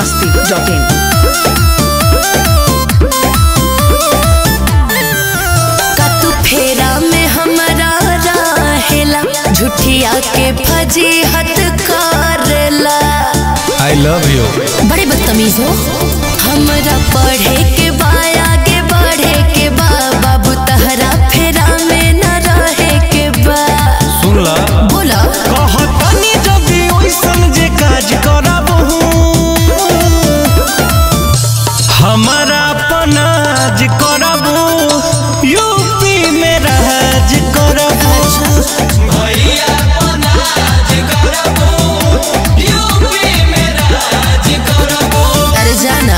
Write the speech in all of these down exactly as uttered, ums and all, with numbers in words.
मस्ती dot इन। कतु फेरा में हमारा रहेला झूठिया के फजीहत करेला। I love you. बड़े बदतमीज हो। हमरा पढ़े के बा आगे बढ़े के बा बाबू तहरा फेरा में न रहे के बा। सुन ला बोला कहतनी जदी ओइसन जे काज करबहू हमारा अपनाज करबू यूपी में राज करबू भैया अपनाज करबू यूपी में राज करबू। अरे जाना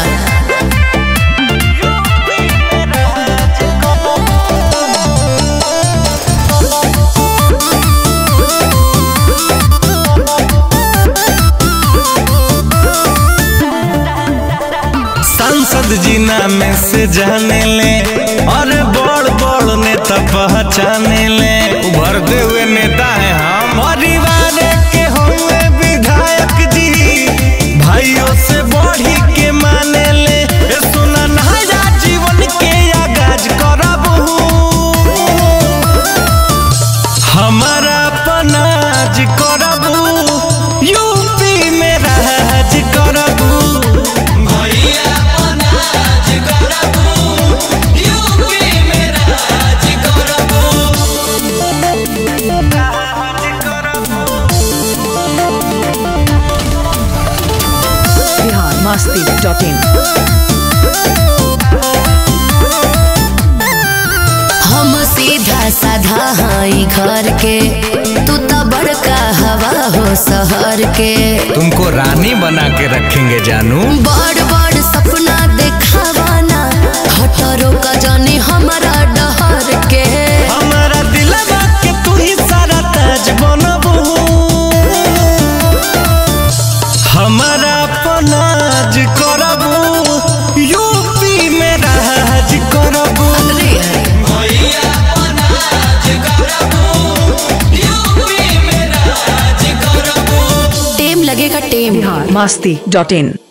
सांसद जी नाम से जाने ले और बड़ बड़ नेता पहचाने ले। उभरते हुए नेता है हम परिवार के होंगे विधायक जी भाइयों से बढ़ी के माने ले। ए सुना नया जीवन के आगाज करबहू हमारा अपनाज करबू यूपी में राज करबू भैया अपनाज करबू यूपी में राज करबू राज करबू। Bihar Masti dot in. हम सीधा साधा हाई घर के तू तो बड़का हवा हो शहर के। तुमको रानी बना के रखेंगे जानू। बड़ बड़ सपना देखावाना हटरो का जानी हमारा डहर के। हमारा दिलवा के तू ही सारा ताज बनबू हमारा अपनाज करबू यूपी में राज करबू भैया अपनाज करबू यूपी में राज करबू। टेम लगेगा टेम। बिहार मस्ती डॉट इन।